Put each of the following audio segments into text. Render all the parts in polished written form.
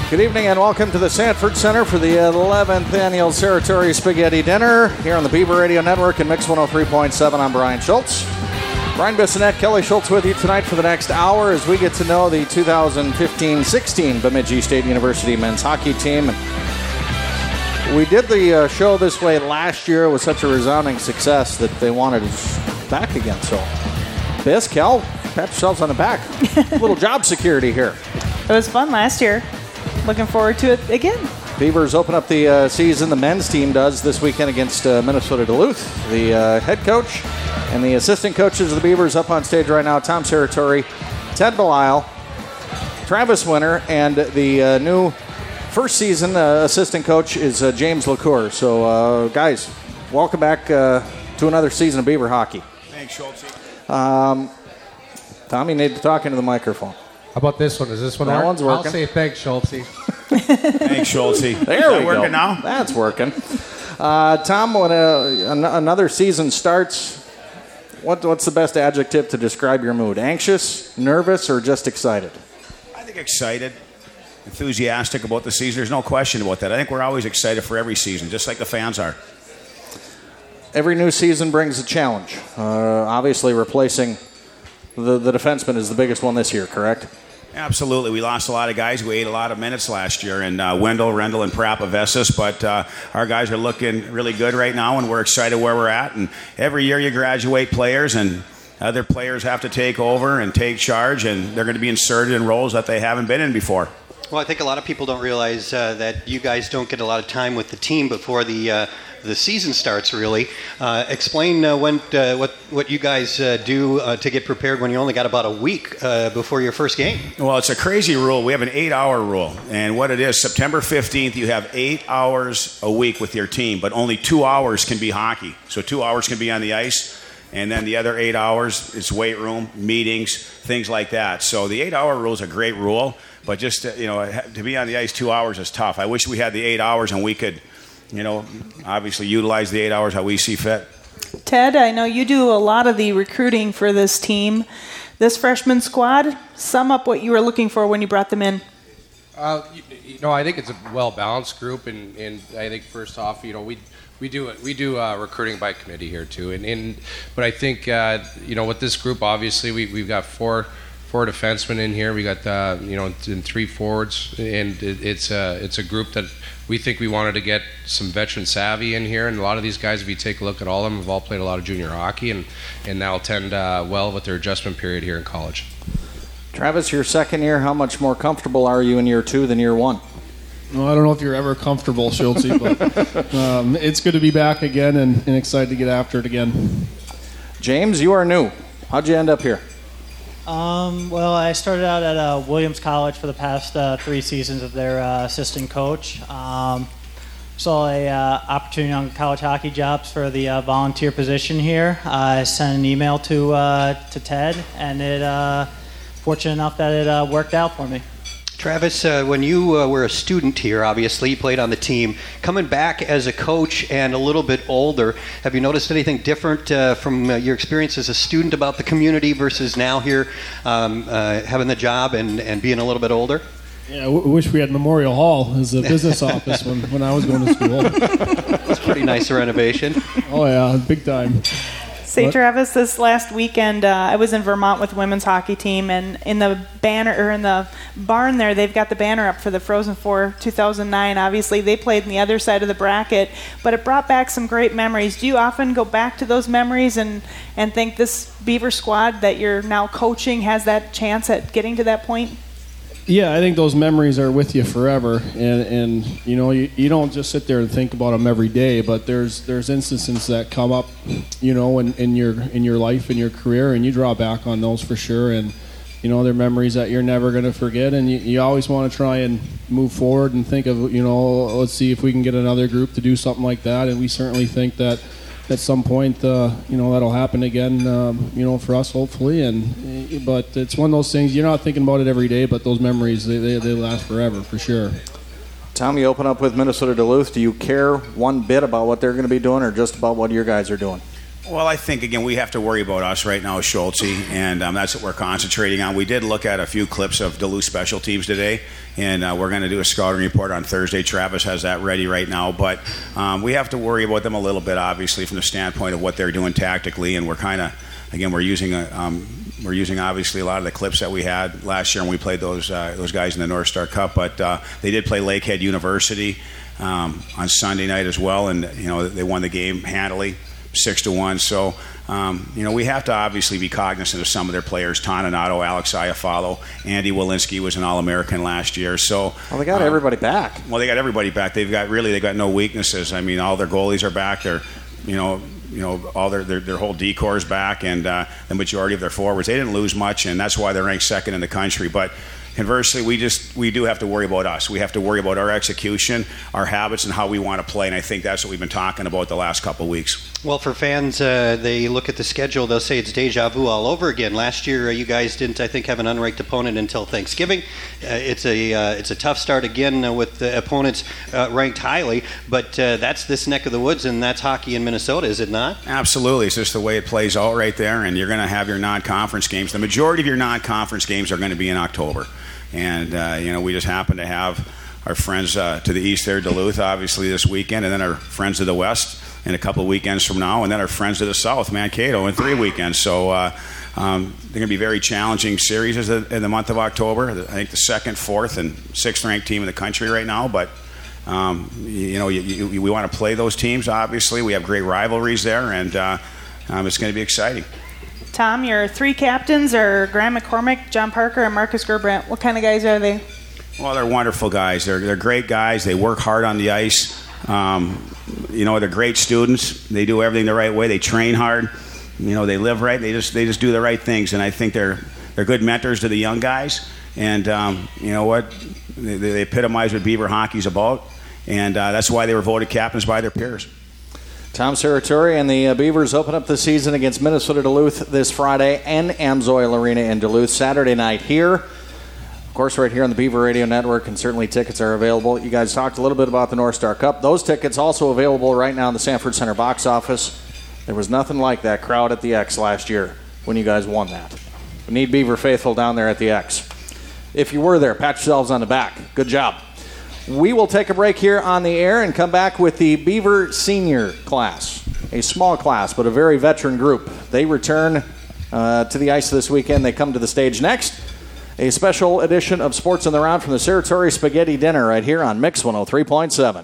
Good evening and welcome to the Sanford Center for the 11th Annual Cerritori Spaghetti Dinner here on the Beaver Radio Network and Mix 103.7. I'm Brian Schultz. Brian Bissonette, Kelly Schultz with you tonight for the next hour as we get to know the 2015-16 Bemidji State University men's hockey team. We did the show this way last year. It was such a resounding success that they wanted us back again. So, Biss, Kel, pat yourselves on the back. A little job security here. It was fun last year. Looking forward to it again. Beavers open up the season. The men's team does this weekend against Minnesota Duluth. The head coach and the assistant coaches of the Beavers up on stage right now, Tom Cerritori, Ted Belisle, Travis Winter, and the new first season assistant coach is James LaCour. So, guys, welcome back to another season of Beaver hockey. Thanks, Schultz. Tom, you need to talk into the microphone. How about this one? Is this one That one's working. I'll say thanks, Schultz. Thanks, Schultz. There we go. Working now? That's working. Tom, when another season starts, what's the best adjective to describe your mood? Anxious, nervous, or just excited? I think excited, enthusiastic about the season. There's no question about that. I think we're always excited for every season, just like the fans are. Every new season brings a challenge. Obviously, replacing the defenseman is the biggest one this year, correct? Absolutely. We lost a lot of guys. We ate a lot of minutes last year, and Wendell, Rendell, and Parapavesis, but our guys are looking really good right now, and we're excited where we're at. And every year you graduate players, and other players have to take over and take charge, and they're going to be inserted in roles that they haven't been in before. Well, I think a lot of people don't realize that you guys don't get a lot of time with the team before the season starts, really. Explain what you guys do to get prepared when you only got about a week before your first game. Well, it's a crazy rule. We have an 8-hour rule. And what it is, September 15th, you have 8 hours a week with your team, but only 2 hours can be hockey. So 2 hours can be on the ice, and then the other 8 hours is weight room, meetings, things like that. So the 8-hour rule is a great rule, but just to be on the ice 2 hours is tough. I wish we had the 8 hours and we could obviously utilize the 8 hours how we see fit. Ted, I know you do a lot of the recruiting for this team. This freshman squad, sum up what you were looking for when you brought them in. I think it's a well-balanced group, and I think first off, we do recruiting by committee here too, but I think with this group, obviously we've got four defensemen in here. We got and 3 forwards, and it's a group that we think we wanted to get some veteran savvy in here, and a lot of these guys, if you take a look at all of them, have all played a lot of junior hockey and now attend well with their adjustment period here in college. Travis, your second year, how much more comfortable are you in year 2 than year 1? Well, I don't know if you're ever comfortable, Schultz, but it's good to be back again and excited to get after it again. James, you are new. How'd you end up here? Well, I started out at Williams College for the past 3 seasons of their assistant coach. Saw a opportunity on college hockey jobs for the volunteer position here. I sent an email to Ted, and it fortunate enough that it worked out for me. Travis, when you were a student here, obviously, you played on the team. Coming back as a coach and a little bit older, have you noticed anything different from your experience as a student about the community versus now here having the job and being a little bit older? Yeah, I wish we had Memorial Hall as a business office when I was going to school. That's a pretty nice renovation. Oh, yeah, big time. Say, Travis, this last weekend I was in Vermont with the women's hockey team, and in the banner or in the barn there, they've got the banner up for the Frozen Four 2009. Obviously, they played on the other side of the bracket, but it brought back some great memories. Do you often go back to those memories and think this Beaver squad that you're now coaching has that chance at getting to that point? Yeah, I think those memories are with you forever, and you don't just sit there and think about them every day. But there's instances that come up, in your life and your career, and you draw back on those for sure. And they're memories that you're never going to forget, and you always want to try and move forward and think of let's see if we can get another group to do something like that. And we certainly think that at some point, that'll happen again, for us, hopefully. But it's one of those things, you're not thinking about it every day, but those memories, they last forever, for sure. Tom, you open up with Minnesota Duluth. Do you care one bit about what they're going to be doing or just about what your guys are doing? Well, I think, again, we have to worry about us right now, Schulte, and that's what we're concentrating on. We did look at a few clips of Duluth special teams today, and we're going to do a scouting report on Thursday. Travis has that ready right now, but we have to worry about them a little bit, obviously, from the standpoint of what they're doing tactically, and we're kind of, again, we're using obviously a lot of the clips that we had last year when we played those guys in the North Star Cup, but they did play Lakehead University on Sunday night as well, and they won the game handily, 6-1. So we have to obviously be cognizant of some of their players. Toninato, Alex Iafallo, Andy Walensky was an All-American last year. So they got everybody back. Well, they got everybody back. They've got no weaknesses. I mean, all their goalies are back. They're all their whole decor is back, and the majority of their forwards. They didn't lose much, and that's why they're ranked second in the country. But conversely, we do have to worry about us. We have to worry about our execution, our habits, and how we want to play. And I think that's what we've been talking about the last couple of weeks. Well, for fans, they look at the schedule, they'll say it's deja vu all over again. Last year, you guys didn't, I think, have an unranked opponent until Thanksgiving. It's a tough start again with the opponents ranked highly, but that's this neck of the woods, and that's hockey in Minnesota, is it not? Absolutely. It's just the way it plays out right there, and you're going to have your non-conference games. The majority of your non-conference games are going to be in October. And, we just happen to have our friends to the east there, Duluth, obviously, this weekend, and then our friends to the west in a couple of weekends from now, and then our friends to the south, Mankato, in 3 weekends. So they're going to be very challenging series in the month of October. I think the 2nd, 4th, and 6th ranked team in the country right now, but we want to play those teams, obviously. We have great rivalries there, and it's going to be exciting. Tom, your 3 captains are Graham McCormick, John Parker, and Marcus Gerbrandt. What kind of guys are they? Well, they're wonderful guys. They're great guys. They work hard on the ice. They're great students. They do everything the right way. They train hard. They live right. They just do the right things. And I think they're good mentors to the young guys. And you know what? They epitomize what Beaver hockey's about. And that's why they were voted captains by their peers. Tom Serratore and the Beavers open up the season against Minnesota Duluth this Friday and Amsoil Arena in Duluth Saturday night here. Of course, right here on the Beaver Radio Network, and certainly tickets are available. You guys talked a little bit about the North Star Cup. Those tickets also available right now in the Sanford Center box office. There was nothing like that crowd at the X last year when you guys won that. We need Beaver faithful down there at the X. If you were there, pat yourselves on the back. Good job. We will take a break here on the air and come back with the Beaver senior class. A small class, but a very veteran group. They return to the ice this weekend. They come to the stage next. A special edition of Sports on the Round from the Serratore Spaghetti Dinner right here on Mix 103.7.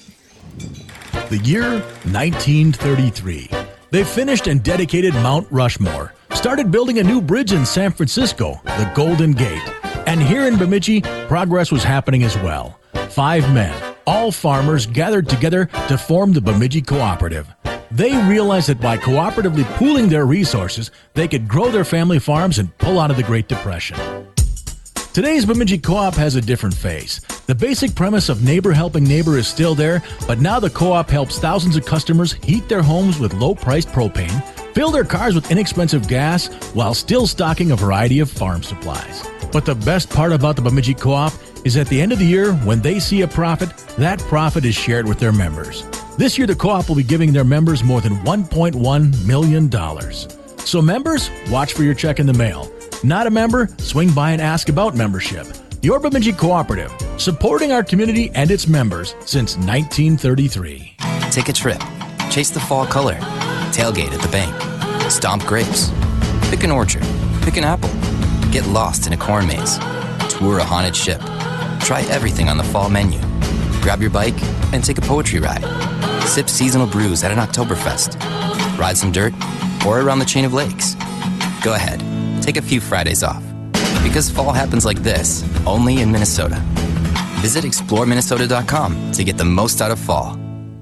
The year 1933. They finished and dedicated Mount Rushmore, started building a new bridge in San Francisco, the Golden Gate. And here in Bemidji, progress was happening as well. 5 men, all farmers, gathered together to form the Bemidji Cooperative. They realized that by cooperatively pooling their resources, they could grow their family farms and pull out of the Great Depression. Today's Bemidji Co-op has a different face. The basic premise of neighbor helping neighbor is still there, but now the co-op helps thousands of customers heat their homes with low-priced propane, fill their cars with inexpensive gas, while still stocking a variety of farm supplies. But the best part about the Bemidji Co-op is at the end of the year, when they see a profit, that profit is shared with their members. This year, the co-op will be giving their members more than $1.1 million. So members, watch for your check in the mail. Not a member? Swing by and ask about membership. Your Bemidji Cooperative, supporting our community and its members since 1933. Take a trip. Chase the fall color. Tailgate at the bank. Stomp grapes. Pick an orchard. Pick an apple. Get lost in a corn maze. Tour a haunted ship. Try everything on the fall menu. Grab your bike and take a poetry ride. Sip seasonal brews at an Oktoberfest. Ride some dirt or around the chain of lakes. Go ahead, take a few Fridays off. Because fall happens like this, only in Minnesota. Visit exploreminnesota.com to get the most out of fall.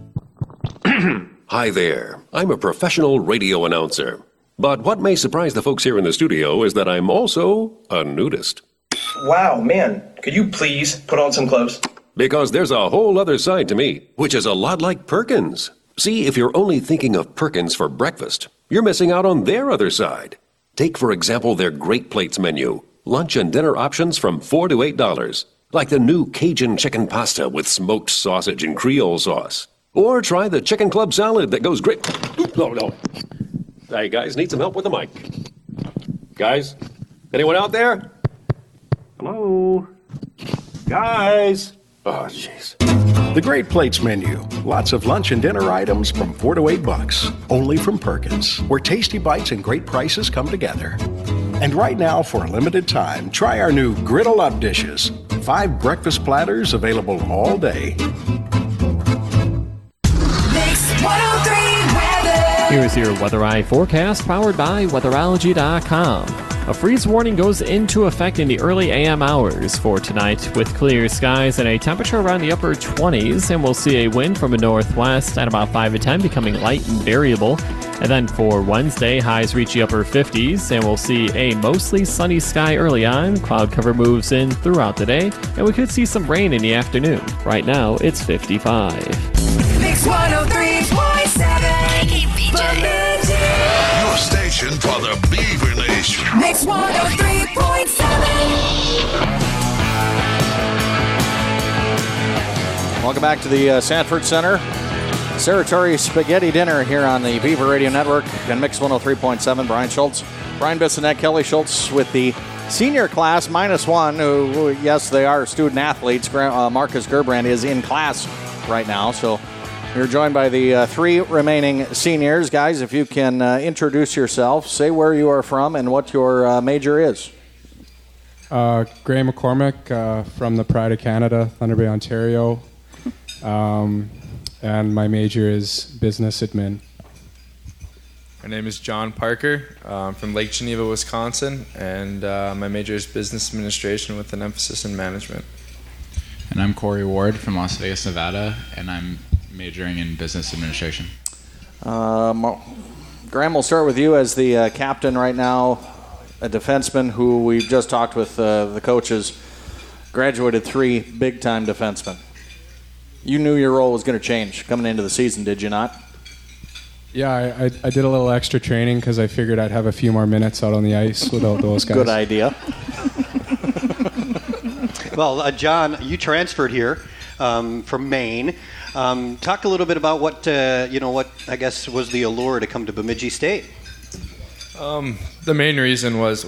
Hi there. I'm a professional radio announcer. But what may surprise the folks here in the studio is that I'm also a nudist. Wow, man. Could you please put on some clothes? Because there's a whole other side to me, which is a lot like Perkins. See, if you're only thinking of Perkins for breakfast, you're missing out on their other side. Take, for example, their Great Plates menu. Lunch and dinner options from $4 to $8. Like the new Cajun chicken pasta with smoked sausage and Creole sauce. Or try the chicken club salad that goes great. No. Hey, guys, need some help with the mic. Guys? Anyone out there? Hello? Guys? Oh, jeez. The Great Plates menu. Lots of lunch and dinner items from $4 to $8. Only from Perkins, where tasty bites and great prices come together. And right now, for a limited time, try our new Griddle Up dishes. 5 breakfast platters available all day. Mix 103 weather. Here's your Weather Eye forecast powered by Weatherology.com. A freeze warning goes into effect in the early AM hours for tonight with clear skies and a temperature around the upper 20s, and we'll see a wind from a northwest at about 5 to 10 becoming light and variable. And then for Wednesday, highs reach the upper 50s, and we'll see a mostly sunny sky early on. Cloud cover moves in throughout the day, and we could see some rain in the afternoon. Right now, it's 55. Mix 103.7. KKPJ. Your station for the Beaver Nation. Mix 103.7. Welcome back to the Sanford Center. Ceratory Spaghetti Dinner here on the Beaver Radio Network and Mix 103.7. Brian Schultz, Brian Bissonette, Kelly Schultz with the senior class -1, who, yes, they are student athletes. Marcus Gerbrand is in class right now, so you're joined by the 3 remaining seniors. Guys, if you can introduce yourself, say where you are from and what your major is. Graham McCormick from the Pride of Canada, Thunder Bay, Ontario. And my major is business admin. My name is John Parker. I'm from Lake Geneva, Wisconsin, and my major is business administration with an emphasis in management. And I'm Corey Ward from Las Vegas, Nevada, and I'm majoring in business administration. Graham, we'll start with you as the captain right now, a defenseman who we've just talked with the coaches, graduated 3 big-time defensemen. You knew your role was going to change coming into the season, did you not? Yeah, I did a little extra training because I figured I'd have a few more minutes out on the ice without those guys. Good idea. Well, John, you transferred here from Maine. Talk a little bit about what I guess was the allure to come to Bemidji State. The main reason was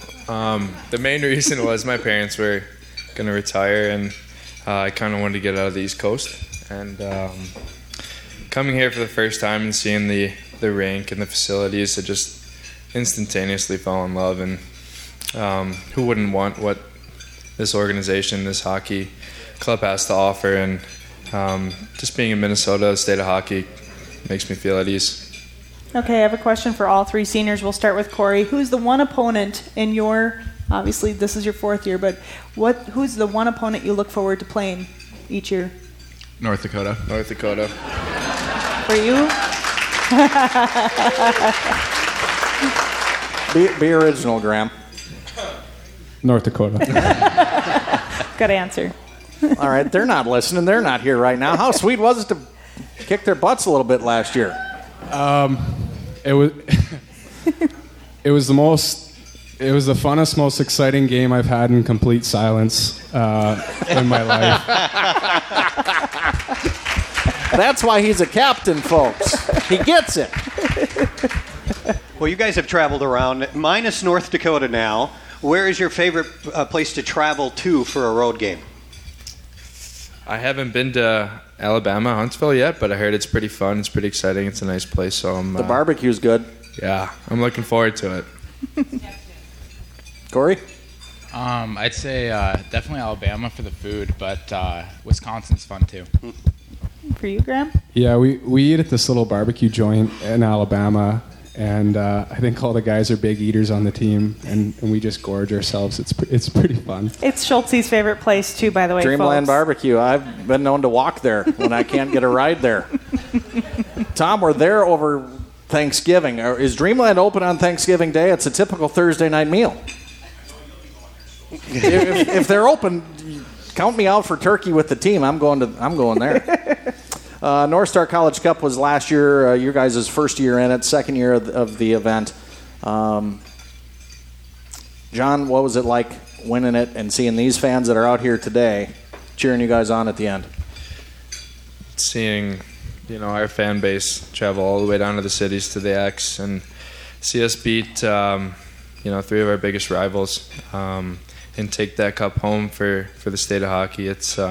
my parents were going to retire, and I kind of wanted to get out of the East Coast. And coming here for the first time and seeing the rink and the facilities, I just instantaneously fell in love. And who wouldn't want what this organization, this hockey club has to offer? And just being in Minnesota, the state of hockey, makes me feel at ease. Okay, I have a question for all 3 seniors. We'll start with Corey. Who's the one opponent in your, obviously this is your 4th year, but who's the one opponent you look forward to playing each year? North Dakota. North Dakota. For you? Be original, Graham. North Dakota. Good answer. All right, they're not listening. They're not here right now. How sweet was it to kick their butts a little bit last year? It was it was the funnest, most exciting game I've had in complete silence in my life. That's why he's a captain, folks. He gets it. Well, you guys have traveled around, minus North Dakota now. Where is your favorite place to travel to for a road game? I haven't been to Alabama, Huntsville yet, but I heard it's pretty fun. It's pretty exciting. It's a nice place. So the barbecue's good. Yeah, I'm looking forward to it. Corey? I'd say definitely Alabama for the food, but Wisconsin's fun too. For you, Graham? Yeah, we eat at this little barbecue joint in Alabama, and I think all the guys are big eaters on the team, and we just gorge ourselves. It's pretty fun. It's Schultz's favorite place too, by the way, Dreamland folks. Barbecue. I've been known to walk there when I can't get a ride there. Tom, we're there over Thanksgiving. Is Dreamland open on Thanksgiving Day? It's a typical Thursday night meal. if they're open, count me out for turkey with the team. I'm going there. North Star College Cup was last year, your guys' first year in it, second year of the event. John, what was it like winning it and seeing these fans that are out here today cheering you guys on at the end? Seeing, our fan base travel all the way down to the cities to the X, and see us beat, 3 of our biggest rivals, and take that cup home for the state of hockey.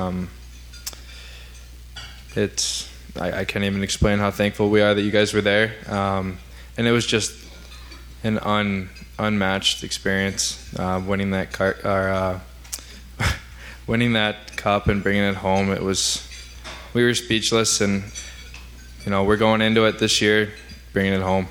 I can't even explain how thankful we are that you guys were there. And it was just an unmatched experience, winning that cup and bringing it home. We were speechless, and we're going into it this year, bringing it home.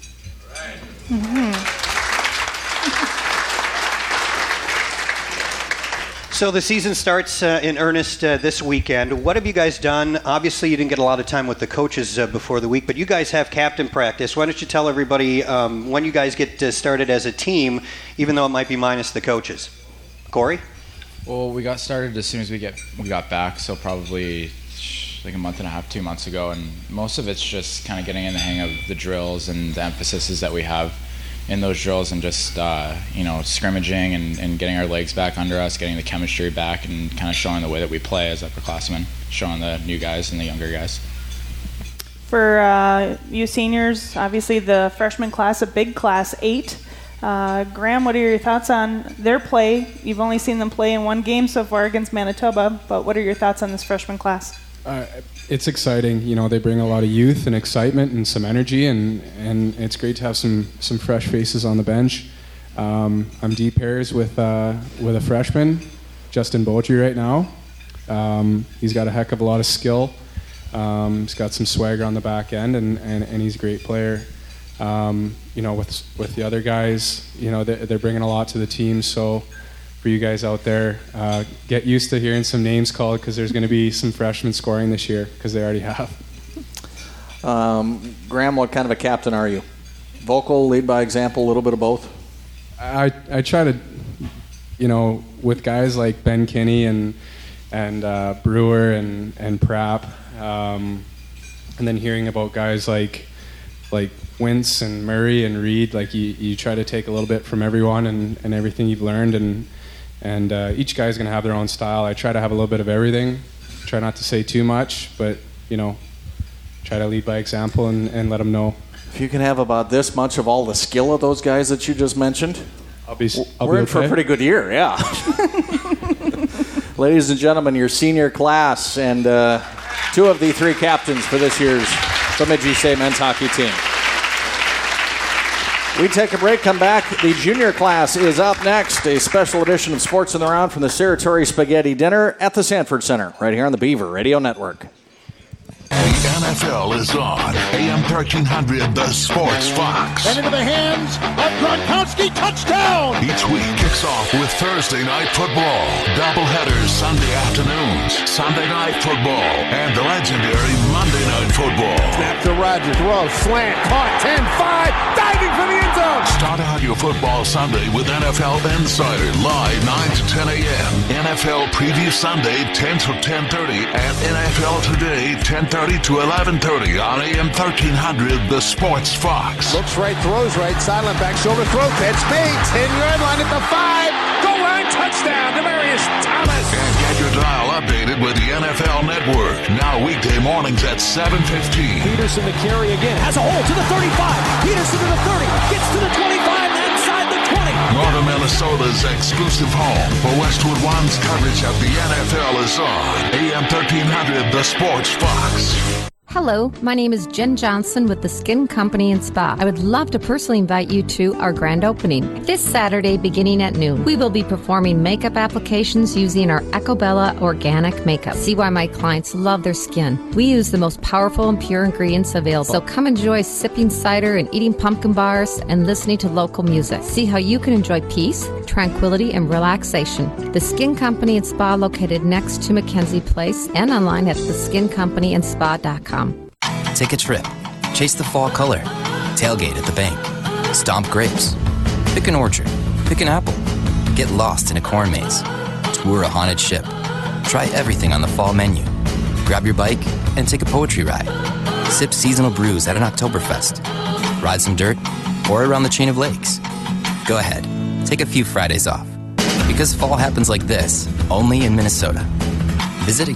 So the season starts in earnest this weekend. What have you guys done? Obviously, you didn't get a lot of time with the coaches before the week, but you guys have captain practice. Why don't you tell everybody when you guys get started as a team, even though it might be minus the coaches? Corey? Well, we got started as soon as we got back, so probably like a month and a half, 2 months ago, and most of it's just kind of getting in the hang of the drills and the emphases that we have in those drills, and just scrimmaging and getting our legs back under us, getting the chemistry back, and kind of showing the way that we play as upperclassmen, showing the new guys and the younger guys. For you seniors, obviously the freshman class, a big class, 8. Graham, what are your thoughts on their play? You've only seen them play in one game so far against Manitoba, but what are your thoughts on this freshman class? It's exciting. They bring a lot of youth and excitement and some energy, and it's great to have some fresh faces on the bench. I'm D pairs with a freshman, Justin Botry, right now. He's got a heck of a lot of skill. He's got some swagger on the back end, and he's a great player. With the other guys, they're bringing a lot to the team. So for you guys out there, get used to hearing some names called, because there's going to be some freshmen scoring this year, because they already have. Graham, what kind of a captain are you? Vocal, lead by example, a little bit of both? I try to, with guys like Ben Kinney and Brewer and Prapp, and then hearing about guys like Wintz and Murray and Reed, like you try to take a little bit from everyone and everything you've learned, and each guy's going to have their own style. I try to have a little bit of everything. Try not to say too much, but try to lead by example and let them know. If you can have about this much of all the skill of those guys that you just mentioned, we're in for a pretty good year, yeah. Ladies and gentlemen, your senior class and 2 of the 3 captains for this year's Bemidji State men's hockey team. We take a break, come back. The junior class is up next. A special edition of Sports in the Round from the Cerrutori Spaghetti Dinner at the Sanford Center, right here on the Beaver Radio Network. The NFL is on. AM 1300, the Sports Fox. And into the hands of Gronkowski, touchdown! Each week kicks off with Thursday Night Football, doubleheaders Sunday afternoons, Sunday Night Football, and the legendary Monday Night Football. Snap to Rodgers, throw, slant, caught, 10-5, diving for the end zone! Start out your football Sunday with NFL Insider, live 9 to 10 a.m. NFL Preview Sunday, 10 to 10:30, and NFL Today, 10:30 to 11:30 on AM 1300, the Sports Fox. Looks right, throws right, sideline back, shoulder throw, catch made, 10-yard line at the 5, goal line, touchdown, Demaryius Thomas. And get your dial updated with the NFL Network, now weekday mornings at 7:15. Peterson to carry again, has a hole to the 35, Peterson to the 30, gets to the 25, inside the 20. Northern Minnesota's exclusive home for Westwood One's coverage of the NFL is on AM 1300, the Sports Fox. Hello, my name is Jen Johnson with the Skin Company and Spa. I would love to personally invite you to our grand opening this Saturday beginning at noon. We will be performing makeup applications using our Ecobella organic makeup. See why my clients love their skin. We use the most powerful and pure ingredients available. So come enjoy sipping cider and eating pumpkin bars and listening to local music. See how you can enjoy peace, tranquility, and relaxation. The Skin Company and Spa located next to Mackenzie Place and online at theskincompany.spa.com. Take a trip. Chase the fall color. Tailgate at the bank. Stomp grapes. Pick an orchard. Pick an apple. Get lost in a corn maze. Tour a haunted ship. Try everything on the fall menu. Grab your bike and take a poetry ride. Sip seasonal brews at an Oktoberfest. Ride some dirt or around the chain of lakes. Go ahead. Take a few Fridays off. Because fall happens like this, only in Minnesota. Visit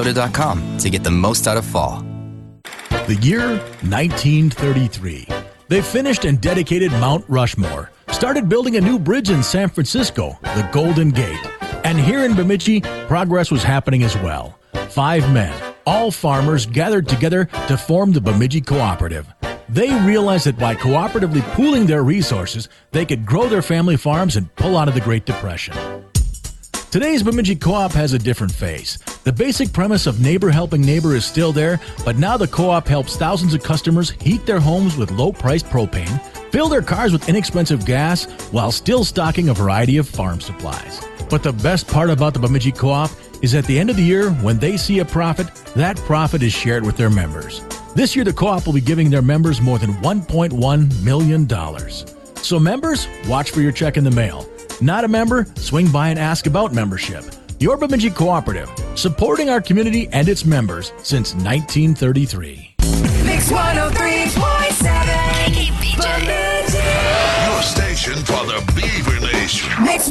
exploreminnesota.com to get the most out of fall. The year 1933. They finished and dedicated Mount Rushmore, started building a new bridge in San Francisco, the Golden Gate. And here in Bemidji, progress was happening as well. 5 men, all farmers, gathered together to form the Bemidji Cooperative. They realized that by cooperatively pooling their resources, they could grow their family farms and pull out of the Great Depression. Today's Bemidji Co-op has a different face. The basic premise of neighbor helping neighbor is still there, but now the co-op helps thousands of customers heat their homes with low-priced propane, fill their cars with inexpensive gas, while still stocking a variety of farm supplies. But the best part about the Bemidji Co-op is at the end of the year, when they see a profit, that profit is shared with their members. This year, the co-op will be giving their members more than $1.1 million. So members, watch for your check in the mail. Not a member? Swing by and ask about membership. Your Bemidji Cooperative, supporting our community and its members since 1933. Mix 103.7 Bemidji. Your station for the Beaver Nation. Mix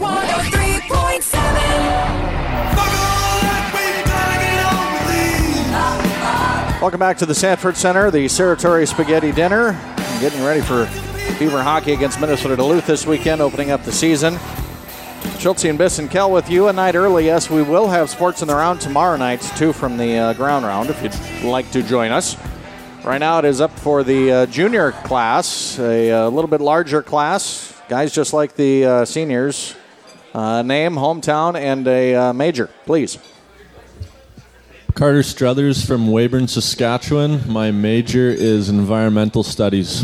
103.7. Welcome back to the Sanford Center, the Saratoria Spaghetti Dinner. Getting ready for Beaver hockey against Minnesota Duluth this weekend, opening up the season. Schultz and Biss and Kell with you a night early. Yes, we will have sports in the round tomorrow night, too, from the ground round, if you'd like to join us. Right now it is up for the junior class, a little bit larger class. Guys just like the seniors. Name, hometown, and a major, please. Carter Struthers from Weyburn, Saskatchewan. My major is environmental studies.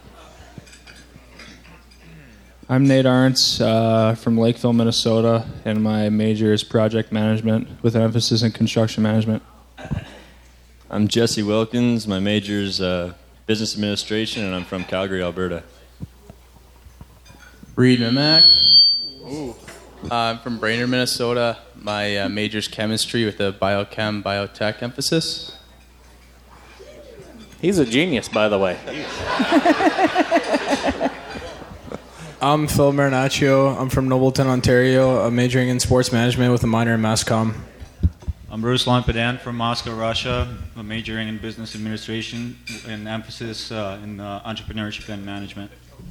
I'm Nate Arntz from Lakeville, Minnesota, and my major is project management with an emphasis in construction management. I'm Jesse Wilkins. My major is business administration, and I'm from Calgary, Alberta. Reed Mimack. I'm from Brainerd, Minnesota. My major is chemistry with a biotech emphasis. He's a genius, by the way. I'm Phil Marinaccio. I'm from Nobleton, Ontario. I'm majoring in sports management with a minor in mass comm. I'm Bruce Lampedan from Moscow, Russia. I'm majoring in business administration and emphasis in entrepreneurship and management.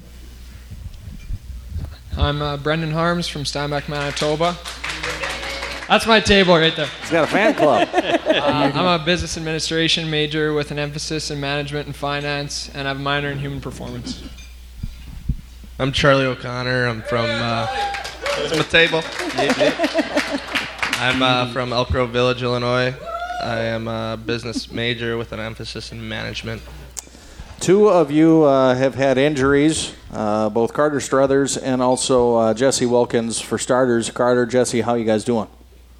I'm Brendan Harms from Steinbach, Manitoba. That's my table right there. He's got a fan club. I'm a business administration major with an emphasis in management and finance, and I have a minor in human performance. I'm Charlie O'Connor. I'm from the table. I'm from Elk Grove Village, Illinois. I am a business major with an emphasis in management. Two of you have had injuries, both Carter Struthers and also Jesse Wilkins. For starters, Carter, Jesse, how you guys doing?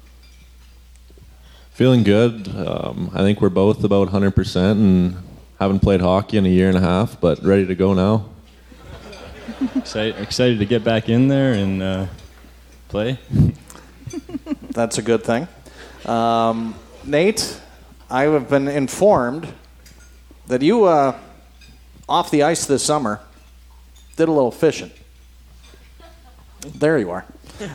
Feeling good. I think we're both about 100% and haven't played hockey in a year and a half, but ready to go now. Excited to get back in there and play. That's a good thing. Nate, I have been informed that you, off the ice this summer, did a little fishing. There you are.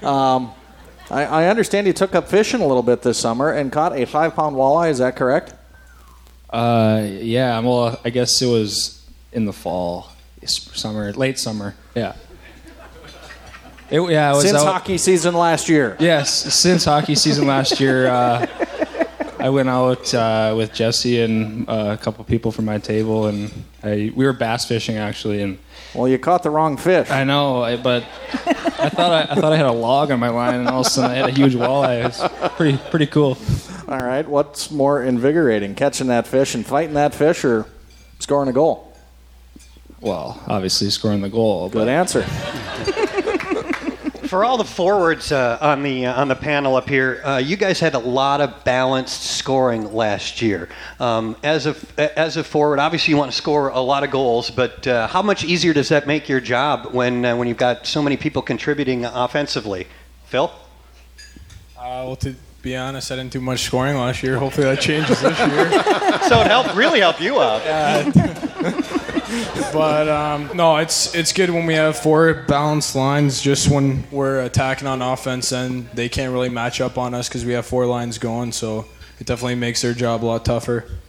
I understand you took up fishing a little bit this summer and caught a 5-pound walleye. Is that correct? Yeah. Well, I guess it was in the fall, late summer. Yeah. It was since hockey season last year. Yes, since hockey season last year. I went out with Jesse and a couple people from my table, and we were bass fishing actually. And well, you caught the wrong fish. I know, but I thought I had a log on my line, and all of a sudden I had a huge walleye. It was pretty cool. All right, what's more invigorating, catching that fish and fighting that fish, or scoring a goal? Well, obviously scoring the goal. Good answer. For all the forwards on the panel up here, you guys had a lot of balanced scoring last year. As a forward, obviously you want to score a lot of goals, but how much easier does that make your job when you've got so many people contributing offensively? Phil? Well, to be honest, I didn't do much scoring last year. Hopefully that changes this year. So it really helped you out. But no, it's good when we have four balanced lines. Just when we're attacking on offense, and they can't really match up on us because we have four lines going. So it definitely makes their job a lot tougher.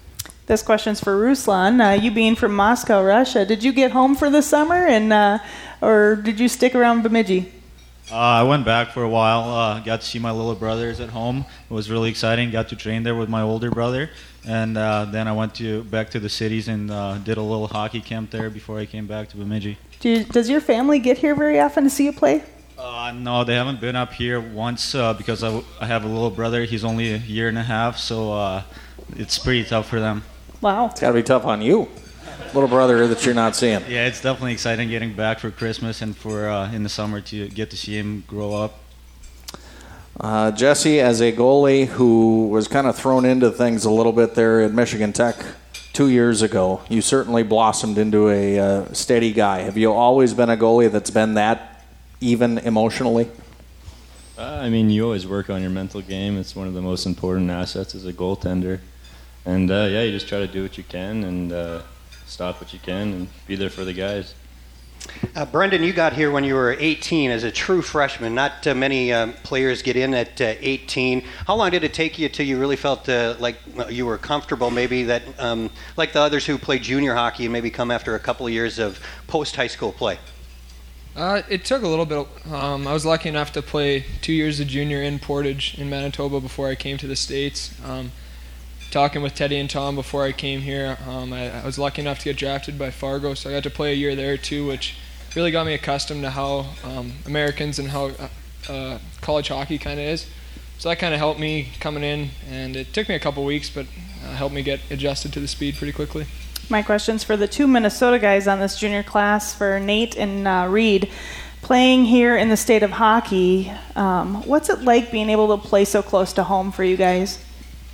This question's for Ruslan. You being from Moscow, Russia, did you get home for the summer, or did you stick around Bemidji? I went back for a while. Got to see my little brothers at home. It was really exciting. Got to train there with my older brother, and then I went back to the cities and did a little hockey camp there before I came back to Bemidji. Does your family get here very often to see you play? No, they haven't been up here once because I have a little brother. He's only a year and a half, so it's pretty tough for them. Wow. It's got to be tough on you, little brother that you're not seeing. Yeah, it's definitely exciting getting back for Christmas and for in the summer to get to see him grow up. Jesse, as a goalie who was kind of thrown into things a little bit there at Michigan Tech 2 years ago, you certainly blossomed into a steady guy. Have you always been a goalie that's been that even emotionally? I mean, you always work on your mental game. It's one of the most important assets as a goaltender. And, you just try to do what you can and stop what you can and be there for the guys. Brendan, you got here when you were 18 as a true freshman. Not many players get in at 18. How long did it take you till you really felt like you were comfortable, maybe that, like the others who played junior hockey and maybe come after a couple of years of post-high school play? It took a little bit. I was lucky enough to play 2 years of junior in Portage in Manitoba before I came to the States. Talking with Teddy and Tom before I came here, I was lucky enough to get drafted by Fargo, so I got to play a year there too, which really got me accustomed to how Americans and how college hockey kind of is. So that kind of helped me coming in, and it took me a couple weeks, but helped me get adjusted to the speed pretty quickly. My question's for the two Minnesota guys on this junior class, for Nate and Reed. Playing here in the state of hockey, what's it like being able to play so close to home for you guys?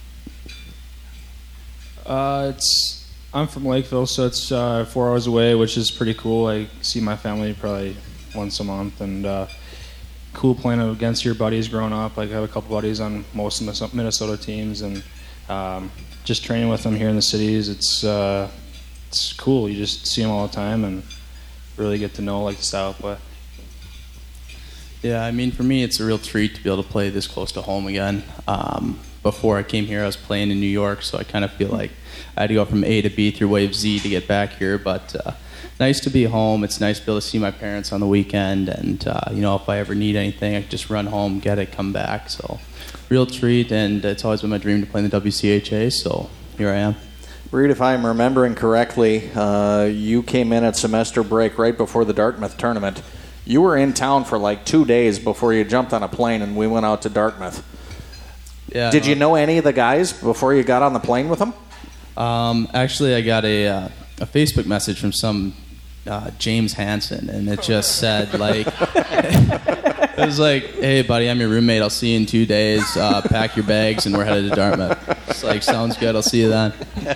I'm from Lakeville, so it's 4 hours away, which is pretty cool. I see my family probably once a month, and cool playing against your buddies growing up. Like, I have a couple buddies on most of the Minnesota teams, and just training with them here in the cities, it's cool. You just see them all the time and really get to know like the style of play. Yeah, I mean, for me, it's a real treat to be able to play this close to home again. Before I came here, I was playing in New York, so I kind of feel like I had to go from A to B through wave Z to get back here. But nice to be home. It's nice to be able to see my parents on the weekend, and if I ever need anything, I can just run home, get it, come back. So, real treat, and it's always been my dream to play in the WCHA. So here I am. Reed, if I'm remembering correctly, you came in at semester break right before the Dartmouth tournament. You were in town for like 2 days before you jumped on a plane and we went out to Dartmouth. Yeah. Did you know any of the guys before you got on the plane with them? Actually, I got a Facebook message from some James Hansen, and it just said, like, it was like, hey, buddy, I'm your roommate. I'll see you in 2 days. Pack your bags, and we're headed to Dartmouth. It's like, sounds good. I'll see you then.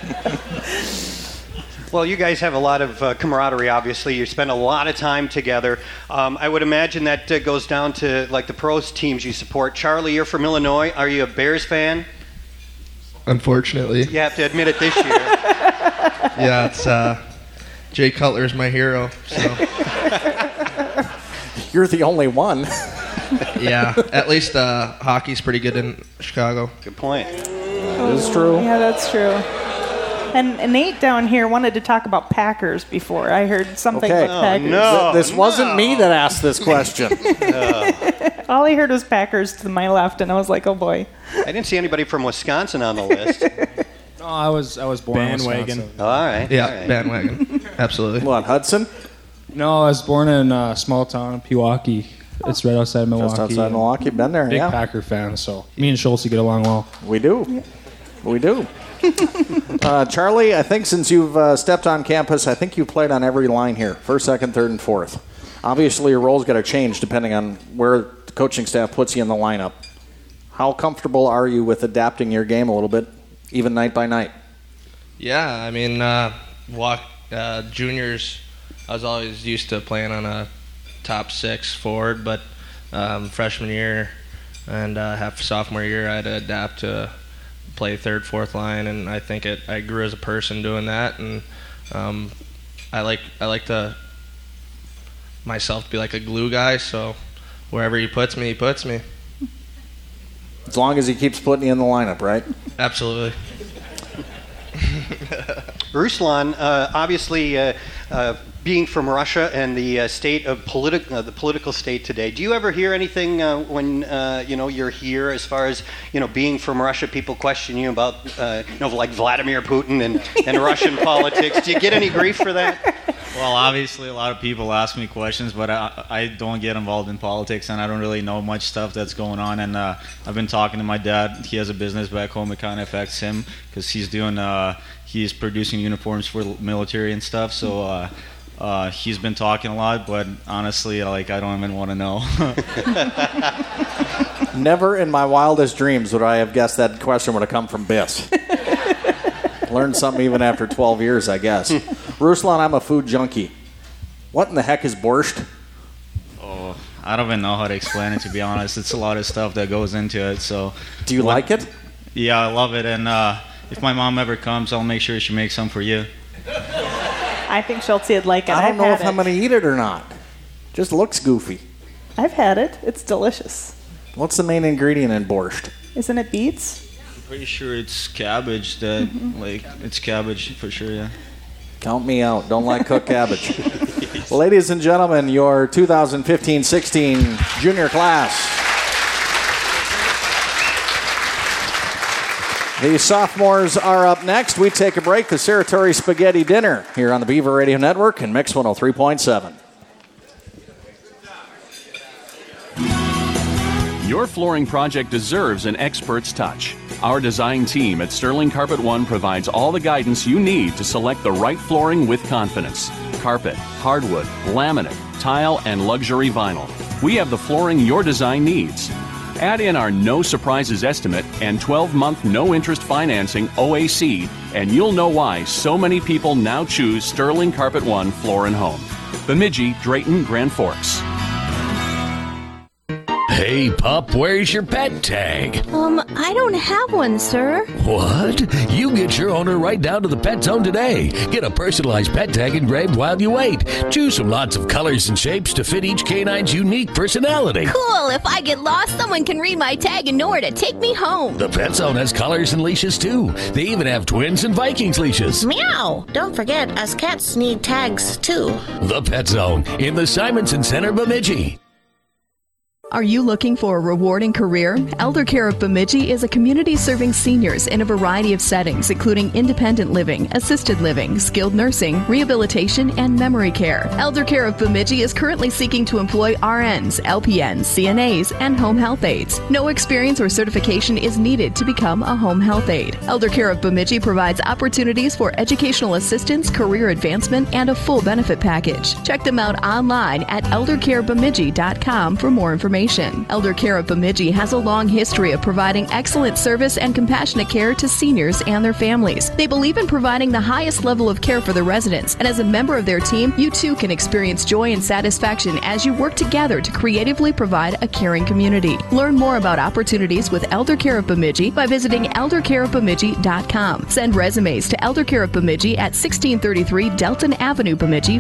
Well, you guys have a lot of camaraderie, obviously. You spend a lot of time together. I would imagine that goes down to, like, the pros teams you support. Charlie, you're from Illinois. Are you a Bears fan? Unfortunately. You have to admit it this year. Yeah, it's Jay Cutler's my hero. So. You're the only one. Yeah, at least hockey's pretty good in Chicago. Good point. That is true. Yeah, that's true. And Nate down here wanted to talk about Packers before. I heard something about Packers. This wasn't me that asked this question. All I heard was Packers to my left, and I was like, oh boy. I didn't see anybody from Wisconsin on the list. No, I was born bandwagon. in Wisconsin. All right. Yeah, all right. bandwagon. Absolutely. What, Hudson? No, I was born in a small town of Pewaukee. It's right outside Milwaukee. Just outside Milwaukee. Been there, Big yeah. Packer fan, so me and Schultz get along well. We do. We do. Charlie, I think since you've stepped on campus, I think you've played on every line here. First, second, third, and fourth. Obviously, your role's got to change depending on where the coaching staff puts you in the lineup. How comfortable are you with adapting your game a little bit, even night by night? Yeah, I mean, juniors, I was always used to playing on a top six forward, but freshman year and half sophomore year, I had to adapt to play third, fourth line, and I think I grew as a person doing that, and I like myself to be like a glue guy, so wherever he puts me, he puts me. As long as he keeps putting you in the lineup, right? Absolutely. Ruslan, obviously, being from Russia and the state of the political state today, do you ever hear anything when you're here, as far as being from Russia? People question you about like Vladimir Putin and Russian politics. Do you get any grief for that? Well, obviously, a lot of people ask me questions, but I don't get involved in politics, and I don't really know much stuff that's going on. And I've been talking to my dad. He has a business back home. It kind of affects him because he's producing uniforms for the military and stuff. So he's been talking a lot, but honestly, I don't even want to know. Never in my wildest dreams would I have guessed that question would have come from Biss. Learned something even after 12 years, I guess. Ruslan, I'm a food junkie. What in the heck is borscht? Oh, I don't even know how to explain it, to be honest. It's a lot of stuff that goes into it. So, do you like it? Yeah, I love it. And if my mom ever comes, I'll make sure she makes some for you. I think Schultze would like it. I don't know if I'm going to eat it or not. Just looks goofy. I've had it. It's delicious. What's the main ingredient in borscht? Isn't it beets? Pretty sure it's cabbage. It's cabbage for sure. Yeah. Count me out. Don't like cooked cabbage. Ladies and gentlemen, your 2015-16 junior class. The sophomores are up next. We take a break. The Saratori Spaghetti Dinner here on the Beaver Radio Network and Mix 103.7. Your flooring project deserves an expert's touch. Our design team at Sterling Carpet One provides all the guidance you need to select the right flooring with confidence. Carpet, hardwood, laminate, tile, and luxury vinyl. We have the flooring your design needs. Add in our no surprises estimate and 12-month no-interest financing OAC, and you'll know why so many people now choose Sterling Carpet One Floor and Home. Bemidji, Drayton, Grand Forks. Hey, pup, where's your pet tag? I don't have one, sir. What? You get your owner right down to the Pet Zone today. Get a personalized pet tag engraved while you wait. Choose from lots of colors and shapes to fit each canine's unique personality. Cool. If I get lost, someone can read my tag and know where to take me home. The Pet Zone has colors and leashes, too. They even have twins and Vikings leashes. Meow. Don't forget, us cats need tags, too. The Pet Zone in the Simonson Center, Bemidji. Are you looking for a rewarding career? Elder Care of Bemidji is a community serving seniors in a variety of settings, including independent living, assisted living, skilled nursing, rehabilitation, and memory care. Elder Care of Bemidji is currently seeking to employ RNs, LPNs, CNAs, and home health aides. No experience or certification is needed to become a home health aide. Elder Care of Bemidji provides opportunities for educational assistance, career advancement, and a full benefit package. Check them out online at eldercarebemidji.com for more information. Elder Care of Bemidji has a long history of providing excellent service and compassionate care to seniors and their families. They believe in providing the highest level of care for their residents, and as a member of their team, you too can experience joy and satisfaction as you work together to creatively provide a caring community. Learn more about opportunities with Elder Care of Bemidji by visiting eldercareofbemidji.com. Send resumes to Elder Care of Bemidji at 1633 Delton Avenue, Bemidji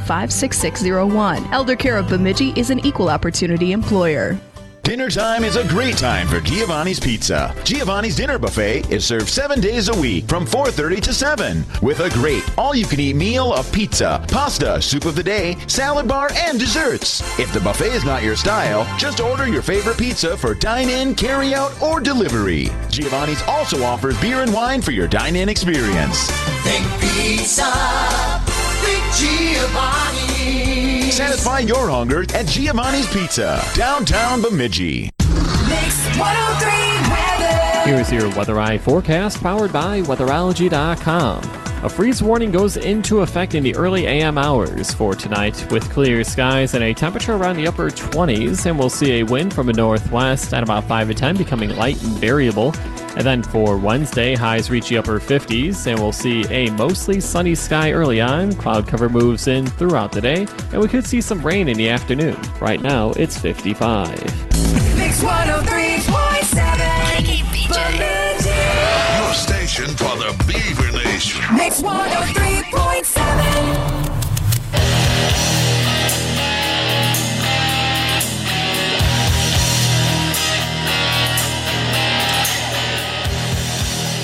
56601. Elder Care of Bemidji is an equal opportunity employer. Dinner time is a great time for Giovanni's Pizza. Giovanni's Dinner Buffet is served 7 days a week from 4:30 to 7 with a great all-you-can-eat meal of pizza, pasta, soup of the day, salad bar, and desserts. If the buffet is not your style, just order your favorite pizza for dine-in, carry-out, or delivery. Giovanni's also offers beer and wine for your dine-in experience. Think pizza, think Giovanni. Satisfy your hunger at Giovanni's Pizza, downtown Bemidji. Mix 103 weather. Here's your Weather Eye forecast powered by weatherology.com. A freeze warning goes into effect in the early AM hours for tonight with clear skies and a temperature around the upper 20s, and we'll see a wind from a northwest at about 5 to 10, becoming light and variable. And then for Wednesday, highs reach the upper 50s, and we'll see a mostly sunny sky early on. Cloud cover moves in throughout the day, and we could see some rain in the afternoon. Right now, it's 55. Mix 103.7. Your station for the Beaver Nation. Mix 103.7.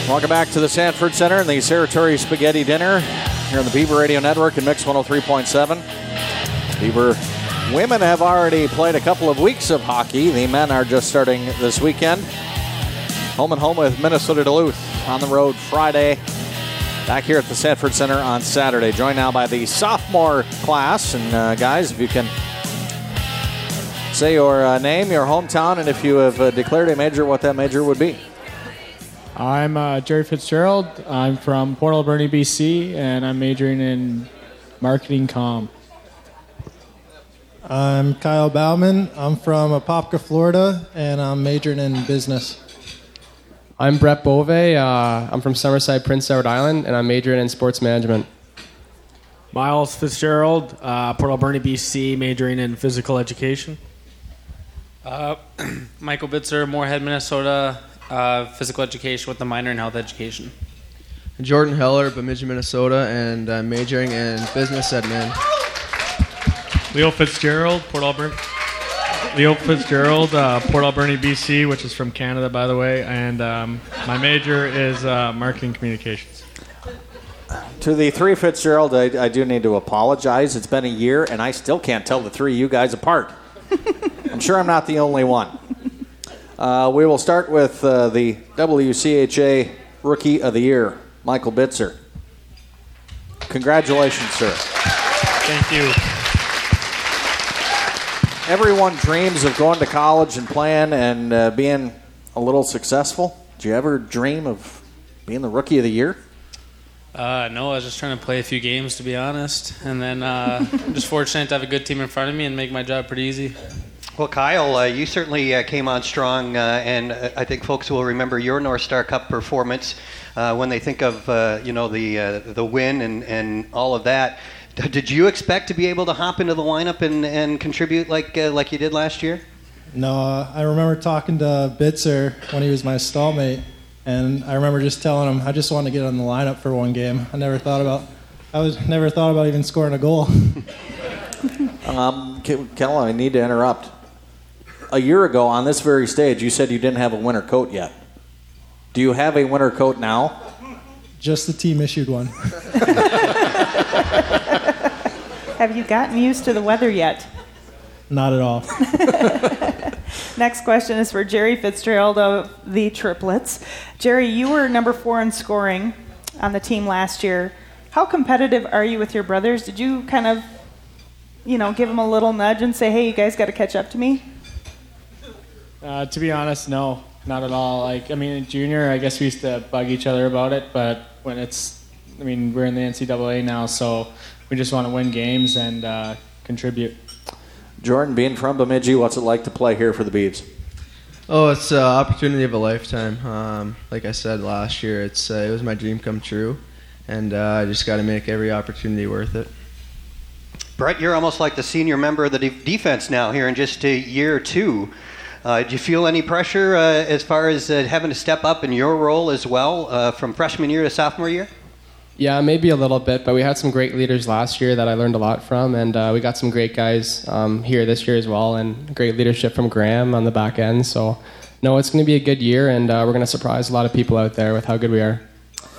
Welcome back to the Sanford Center and the Ceratory Spaghetti Dinner here on the Beaver Radio Network in Mix 103.7. Beaver women have already played a couple of weeks of hockey. The men are just starting this weekend. Home and home with Minnesota Duluth on the road Friday. Back here at the Sanford Center on Saturday. Joined now by the sophomore class. And guys, if you can say your name, your hometown, and if you have declared a major, what that major would be. I'm Jerry Fitzgerald. I'm from Port Alberni, BC, and I'm majoring in marketing comm. I'm Kyle Bauman. I'm from Apopka, Florida, and I'm majoring in business. I'm Brett Bove. I'm from Summerside, Prince Edward Island, and I'm majoring in sports management. Miles Fitzgerald, Port Alberni, BC, majoring in physical education. Michael Bitzer, Moorhead, Minnesota, physical education with a minor in health education. Jordan Heller, Bemidji, Minnesota, and I'm majoring in business admin. Leo Fitzgerald, Port Alberni. Port Alberni, BC, which is from Canada, by the way, and my major is marketing communications. To the three Fitzgerald, I do need to apologize. It's been a year, and I still can't tell the three of you guys apart. I'm sure I'm not the only one. We will start with the WCHA Rookie of the Year, Michael Bitzer. Congratulations, sir. Thank you. Everyone dreams of going to college and playing and being a little successful. Did you ever dream of being the Rookie of the Year? No, I was just trying to play a few games, to be honest. And then I'm just fortunate to have a good team in front of me and make my job pretty easy. Well, Kyle, you certainly came on strong, and I think folks will remember your North Star Cup performance when they think of the win and all of that. Did you expect to be able to hop into the lineup and contribute like you did last year? No, I remember talking to Bitzer when he was my stallmate, and I remember just telling him I just wanted to get on the lineup for one game. I never thought about even scoring a goal. Kel, I need to interrupt. A year ago on this very stage, you said you didn't have a winter coat yet. Do you have a winter coat now? Just the team issued one. Have you gotten used to the weather yet? Not at all. Next question is for Jerry Fitzgerald of the Triplets. Jerry, you were number 4 in scoring on the team last year. How competitive are you with your brothers? Did you kind of, give them a little nudge and say, hey, you guys got to catch up to me? To be honest, no, not at all. In junior, I guess we used to bug each other about it, but when we're in the NCAA now, so we just want to win games and contribute. Jordan, being from Bemidji, what's it like to play here for the Beavs? Oh, it's an opportunity of a lifetime. Like I said last year, it was my dream come true, and I just got to make every opportunity worth it. Brett, you're almost like the senior member of the defense now here in just a year or two. Do you feel any pressure as far as having to step up in your role as well from freshman year to sophomore year? Yeah, maybe a little bit, but we had some great leaders last year that I learned a lot from, and we got some great guys here this year as well, and great leadership from Graham on the back end. So, no, it's going to be a good year, and we're going to surprise a lot of people out there with how good we are.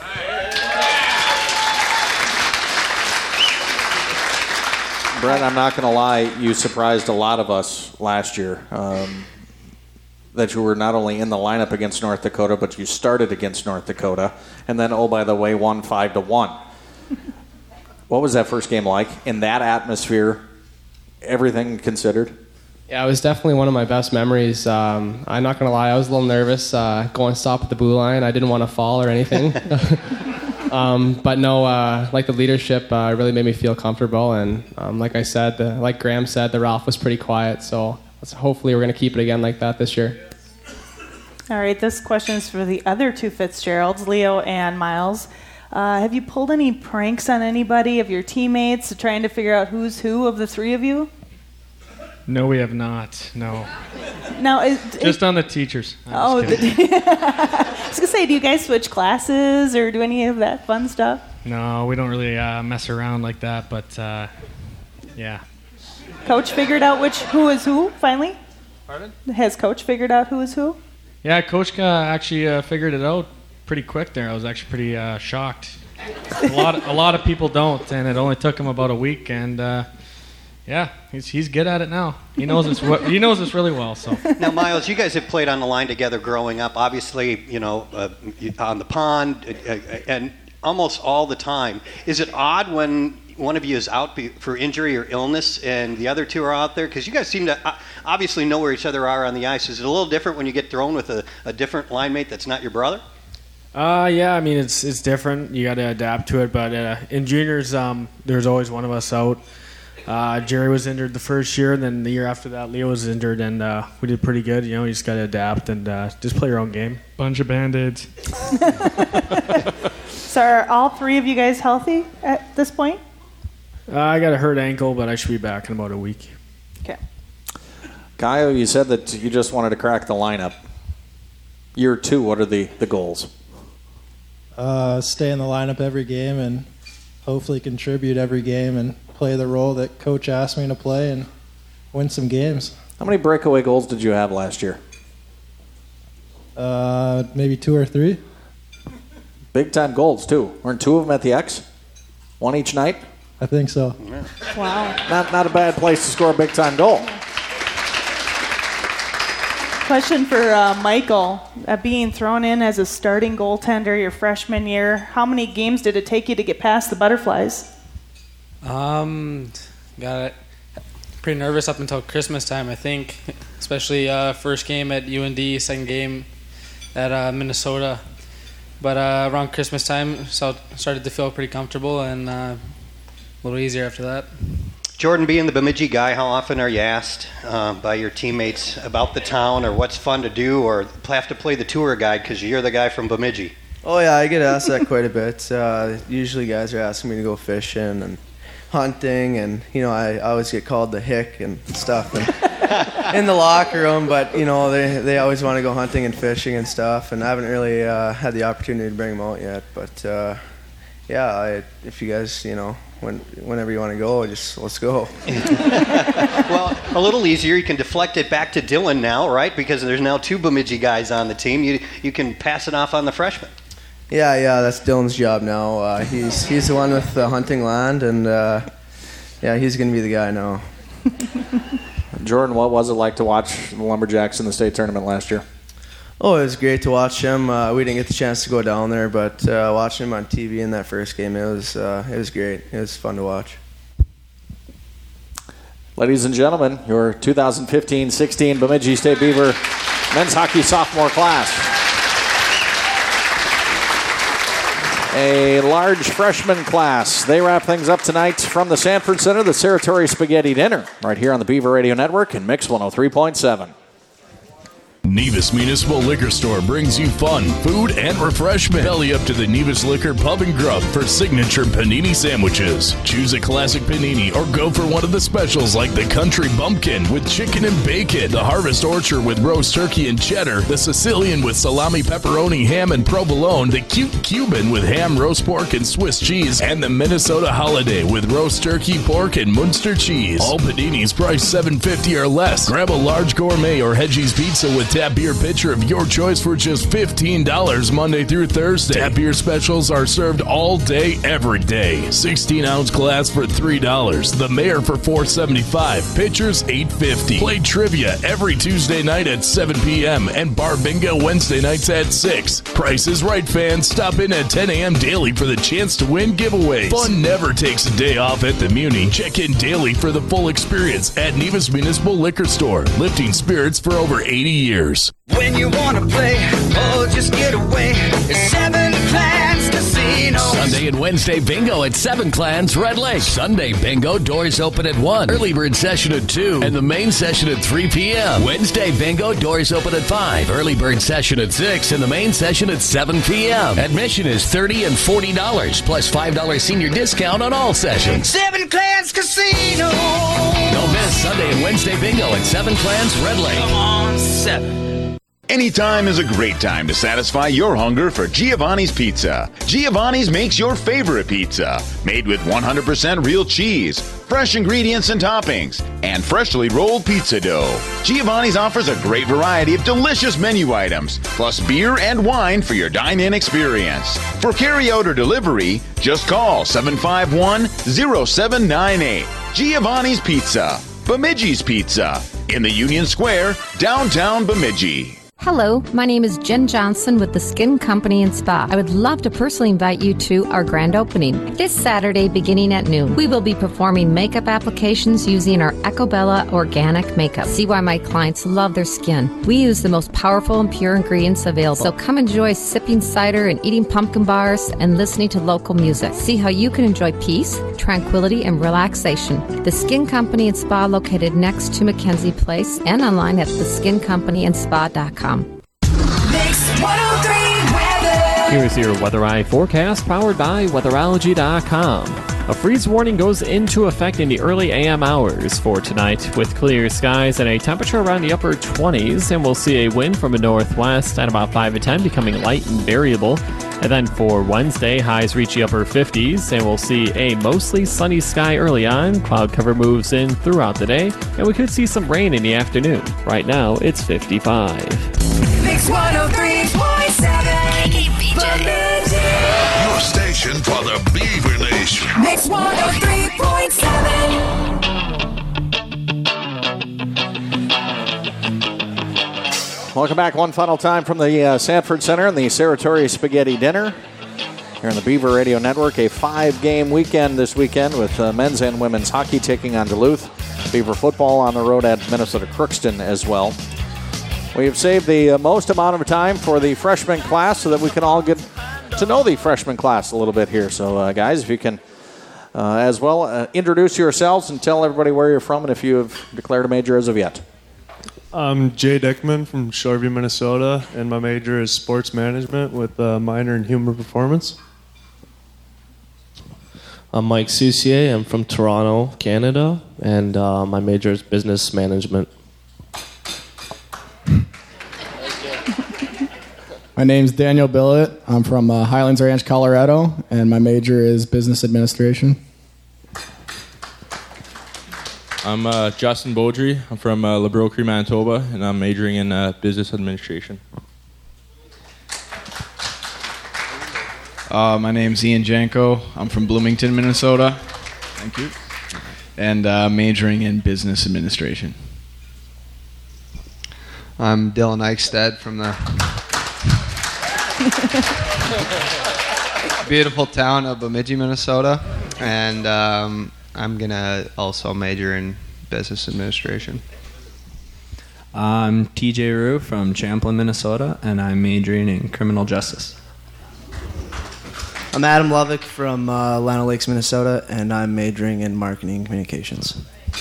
Brett, I'm not going to lie, you surprised a lot of us last year. That you were not only in the lineup against North Dakota, but you started against North Dakota, and then, oh, by the way, won 5-1. What was that first game like in that atmosphere, everything considered? Yeah, it was definitely one of my best memories. I'm not going to lie, I was a little nervous going stop at the blue line. I didn't want to fall or anything. But no, the leadership really made me feel comfortable, and like I said, like Graham said, the Ralph was pretty quiet, so hopefully we're going to keep it again like that this year. All right, this question is for the other two Fitzgeralds, Leo and Miles. Have you pulled any pranks on anybody of your teammates trying to figure out who's who of the three of you? No, we have not. No. Now, just on the teachers. I was going to say, do you guys switch classes or do any of that fun stuff? No, we don't really mess around like that, but yeah. Coach figured out who is who, finally? Pardon? Has Coach figured out who is who? Yeah, Coach actually figured it out pretty quick there. I was actually pretty shocked. A lot of people don't, and it only took him about a week. And yeah, he's good at it now. He knows this really well. So now, Miles, you guys have played on the line together growing up. Obviously, on the pond, and almost all the time. Is it odd when one of you is out for injury or illness and the other two are out there? Because you guys seem to obviously know where each other are on the ice. Is it a little different when you get thrown with a different line mate that's not your brother? Yeah, I mean, it's different. You got to adapt to it. But in juniors, there's always one of us out. Jerry was injured the first year, and then the year after that, Leo was injured, and we did pretty good. You just got to adapt and just play your own game. Bunch of Band-Aids. So are all three of you guys healthy at this point? I got a hurt ankle, but I should be back in about a week. Okay. Kyle, you said that you just wanted to crack the lineup. Year 2, what are the goals? Stay in the lineup every game and hopefully contribute every game and play the role that coach asked me to play and win some games. How many breakaway goals did you have last year? Maybe 2 or 3. Big time goals too. Weren't 2 of them at the X? 1 each night? I think so. Yeah. Wow. Not a bad place to score a big time goal. Question for Michael. Being thrown in as a starting goaltender your freshman year, how many games did it take you to get past the Butterflies? Got it. Pretty nervous up until Christmas time, I think. Especially first game at UND, second game at Minnesota. But around Christmas time, started to feel pretty comfortable and a little easier after that. Jordan, being the Bemidji guy, how often are you asked by your teammates about the town or what's fun to do, or have to play the tour guide because you're the guy from Bemidji? Oh yeah, I get asked that quite a bit. Usually guys are asking me to go fishing and hunting, and I always get called the hick and stuff in the locker room, but they always want to go hunting and fishing and stuff, and I haven't really had the opportunity to bring them out yet. But if you guys whenever you want to go, just let's go. Well, a little easier. You can deflect it back to Dylan now, right? Because there's now 2 Bemidji guys on the team. You can pass it off on the freshman. Yeah, that's Dylan's job now. He's the one with the hunting land, and he's going to be the guy now. Jordan, what was it like to watch the Lumberjacks in the state tournament last year? Oh, it was great to watch him. We didn't get the chance to go down there, but watching him on TV in that first game, it was great. It was fun to watch. Ladies and gentlemen, your 2015-16 Bemidji State Beaver men's hockey sophomore class. A large freshman class. They wrap things up tonight from the Sanford Center, the Ceratory Spaghetti Dinner, right here on the Beaver Radio Network and Mix 103.7. Nevis Municipal Liquor Store brings you fun, food, and refreshment. Belly up to the Nevis Liquor Pub and Grub for signature panini sandwiches. Choose a classic panini or go for one of the specials like the Country Bumpkin with chicken and bacon, the Harvest Orchard with roast turkey and cheddar, the Sicilian with salami, pepperoni, ham, and provolone, the Cute Cuban with ham, roast pork, and Swiss cheese, and the Minnesota Holiday with roast turkey, pork, and Munster cheese. All paninis priced $7.50 or less. Grab a large gourmet or Hedgie's pizza with tap beer pitcher of your choice for just $15 Monday through Thursday. Tap beer specials are served all day, every day. 16-ounce glass for $3. The Mayor for $4.75. Pitchers $8.50. Play trivia every Tuesday night at 7 p.m. and bar bingo Wednesday nights at 6. Price is Right, fans. Stop in at 10 a.m. daily for the chance to win giveaways. Fun never takes a day off at the Muni. Check in daily for the full experience at Nevis Municipal Liquor Store. Lifting spirits for over 80 years. When you want to play, oh, just get away. It's 7 Clans Casino. Sunday and Wednesday bingo at 7 Clans Red Lake. Sunday bingo, doors open at 1. Early bird session at 2. And the main session at 3 p.m. Wednesday bingo, doors open at 5. Early bird session at 6. And the main session at 7 p.m. Admission is $30 and $40 plus $5 senior discount on all sessions. 7 Clans Casino. Don't miss Sunday and Wednesday bingo at 7 Clans Red Lake. Come on, 7. Anytime is a great time to satisfy your hunger for Giovanni's Pizza. Giovanni's makes your favorite pizza, made with 100% real cheese, fresh ingredients and toppings, and freshly rolled pizza dough. Giovanni's offers a great variety of delicious menu items, plus beer and wine for your dine-in experience. For carry-out or delivery, just call 751-0798. Giovanni's Pizza, Bemidji's Pizza, in the Union Square, downtown Bemidji. Hello, my name is Jen Johnson with the Skin Company and Spa. I would love to personally invite you to our grand opening this Saturday beginning at noon. We will be performing makeup applications using our Ecobella organic makeup. See why my clients love their skin. We use the most powerful and pure ingredients available. So come enjoy sipping cider and eating pumpkin bars and listening to local music. See how you can enjoy peace, tranquility, and relaxation. The Skin Company and Spa located next to Mackenzie Place and online at theskincompany.spa.com. Mix 103 weather. Here's your Weather Eye forecast powered by weatherology.com. A freeze warning goes into effect in the early AM hours for tonight with clear skies and a temperature around the upper 20s, and we'll see a wind from the northwest at about 5 to 10, becoming light and variable. And then for Wednesday, highs reach the upper 50s, and we'll see a mostly sunny sky early on. Cloud cover moves in throughout the day, and we could see some rain in the afternoon. Right now, it's 55. Mix 103.7. Bemidji. Your station for the Beaver Nation. Mix 103.7. Welcome back one final time from the Sanford Center and the Saratori Spaghetti Dinner. Here on the Beaver Radio Network, a 5-game weekend this weekend with men's and women's hockey taking on Duluth. Beaver football on the road at Minnesota Crookston as well. We have saved the most amount of time for the freshman class so that we can all get to know the freshman class a little bit here. So, guys, if you can as well introduce yourselves and tell everybody where you're from and if you have declared a major as of yet. I'm Jay Dickman from Shoreview, Minnesota, and my major is sports management with a minor in human performance. I'm Mike Soucier. I'm from Toronto, Canada, and my major is business management. My name's Daniel Billett. I'm from Highlands Ranch, Colorado, and my major is business administration. I'm Justin Beaudry. I'm from Lebrow Cree, Manitoba, and I'm majoring in business administration. My name's Ian Janko. I'm from Bloomington, Minnesota. Thank you. And majoring in business administration. I'm Dylan Eichstead from the beautiful town of Bemidji, Minnesota. And I'm going to also major in business administration. I'm TJ Rue from Champlin, Minnesota, and I'm majoring in criminal justice. I'm Adam Lovick from Lano Lakes, Minnesota, and I'm majoring in marketing and communications.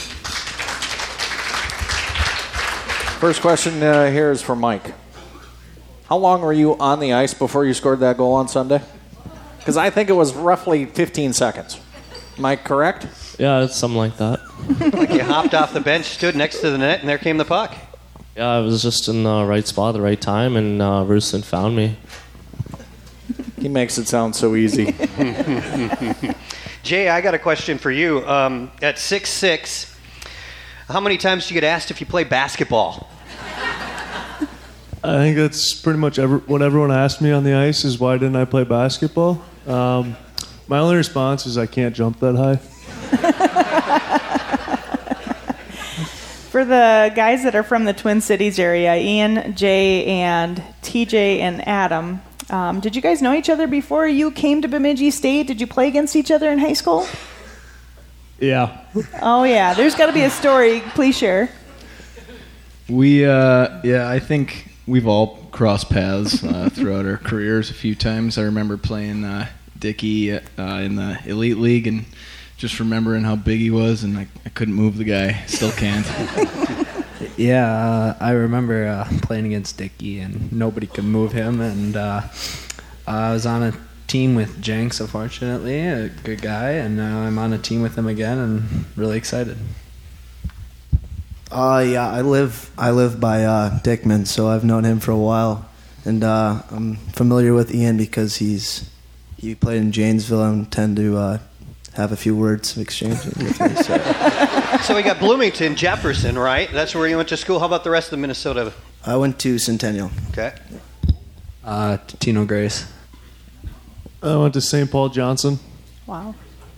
First question here is for Mike. How long were you on the ice before you scored that goal on Sunday? Because I think it was roughly 15 seconds. Am I correct? Yeah, it's something like that. Like you hopped off the bench, stood next to the net, and there came the puck. Yeah, I was just in the right spot at the right time, and Rustin found me. He makes it sound so easy. Jay, I got a question for you. At 6'6", how many times do you get asked if you play basketball? I think that's pretty much what everyone asked me on the ice is why didn't I play basketball? My only response is I can't jump that high. For the guys that are from the Twin Cities area, Ian, Jay, and TJ, and Adam, did you guys know each other before you came to Bemidji State? Did you play against each other in high school? Yeah. Oh, yeah. There's got to be a story. Please share. I think we've all crossed paths throughout our careers a few times. I remember playing Dickey in the Elite League and just remembering how big he was, and I couldn't move the guy. Still can't. Yeah, I remember playing against Dickey, and nobody could move him. And I was on a team with Jenks, unfortunately, a good guy, and now I'm on a team with him again, and really excited. Yeah, I live by Dickman, so I've known him for a while, and I'm familiar with Ian because he played in Janesville and tend to have a few words exchanged with me. So we got Bloomington, Jefferson, right? That's where you went to school. How about the rest of the Minnesota? I went to Centennial. Okay. Tino Grace. I went to St. Paul Johnson. Wow.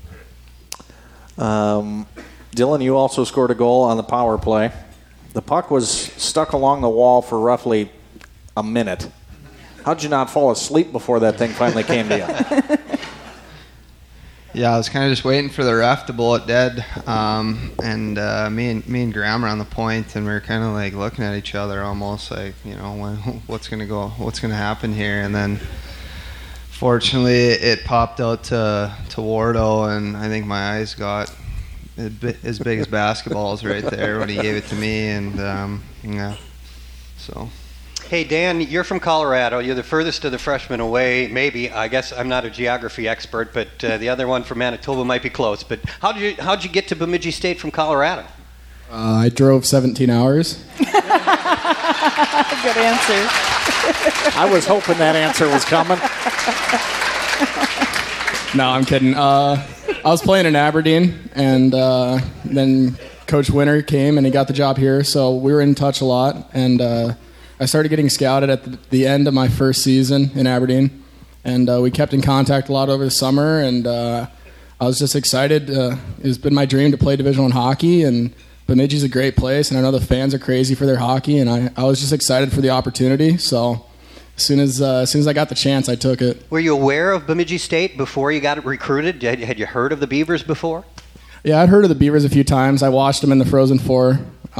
Dylan, you also scored a goal on the power play. The puck was stuck along the wall for roughly a minute. How'd you not fall asleep before that thing finally came to you? Yeah, I was kind of just waiting for the ref to blow it dead, and me and Graham were on the point, and we were kind of like looking at each other, almost like, you know, what's gonna happen here, and then fortunately it popped out to Wardo, and I think my eyes got as big as basketballs right there when he gave it to me, and yeah, so. Hey, Dan, you're from Colorado. You're the furthest of the freshmen away, maybe. I guess I'm not a geography expert, but the other one from Manitoba might be close. But how'd you get to Bemidji State from Colorado? I drove 17 hours. Good answer. I was hoping that answer was coming. No, I'm kidding. I was playing in Aberdeen, and then Coach Winter came, and he got the job here, so we were in touch a lot, and I started getting scouted at the end of my first season in Aberdeen, and we kept in contact a lot over the summer, and I was just excited. It's been my dream to play Division I hockey, and Bemidji's a great place, and I know the fans are crazy for their hockey, and I was just excited for the opportunity, so as soon as I got the chance, I took it. Were you aware of Bemidji State before you got recruited? Had you heard of the Beavers before? Yeah, I'd heard of the Beavers a few times. I watched them in the Frozen Four.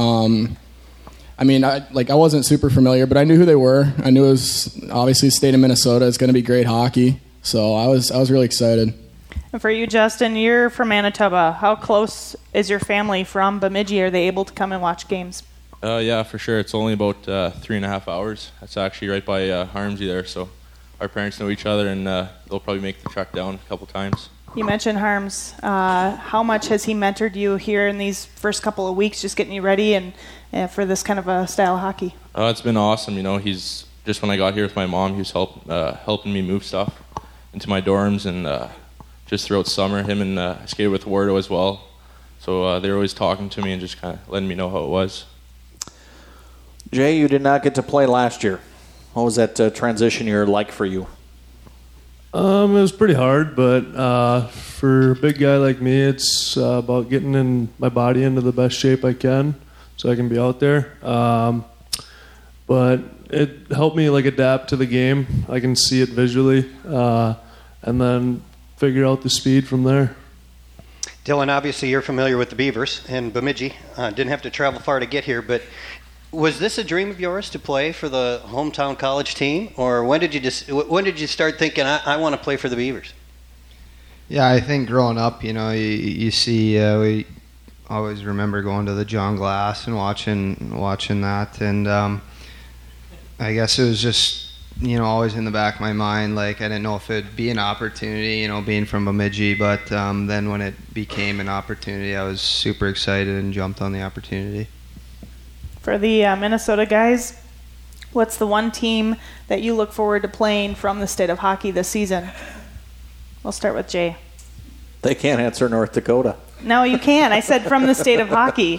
I mean, I wasn't super familiar, but I knew who they were. I knew it was obviously the state of Minnesota. It's going to be great hockey, so I was really excited. And for you, Justin, you're from Manitoba. How close is your family from Bemidji? Are they able to come and watch games? Yeah, for sure. It's only about 3.5 hours. That's actually right by Harmsy there, so our parents know each other, and they'll probably make the trek down a couple times. You mentioned Harms. How much has he mentored you here in these first couple of weeks, just getting you ready and for this kind of a style of hockey? It's been awesome. You know, he's just when I got here with my mom, he was helping me move stuff into my dorms, and just throughout summer, him and I skated with Wardo as well. So they were always talking to me and just kind of letting me know how it was. Jay, you did not get to play last year. What was that transition year like for you? It was pretty hard, but for a big guy like me, it's about getting my body into the best shape I can so I can be out there. But it helped me adapt to the game. I can see it visually, and then figure out the speed from there. Dylan, obviously you're familiar with the Beavers and Bemidji. Didn't have to travel far to get here, but was this a dream of yours to play for the hometown college team, or when did you start thinking I want to play for the Beavers? Yeah, I think growing up, you know, you see, we always remember going to the John Glass and watching that, and I guess it was just, you know, always in the back of my mind. I didn't know if it'd be an opportunity, you know, being from Bemidji, but then when it became an opportunity, I was super excited and jumped on the opportunity. For the Minnesota guys, what's the one team that you look forward to playing from the state of hockey this season? We'll start with Jay. They can't answer North Dakota. No, you can. I said from the state of hockey.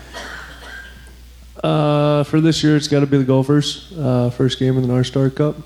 For this year, it's got to be the Gophers. First game in the North Star Cup.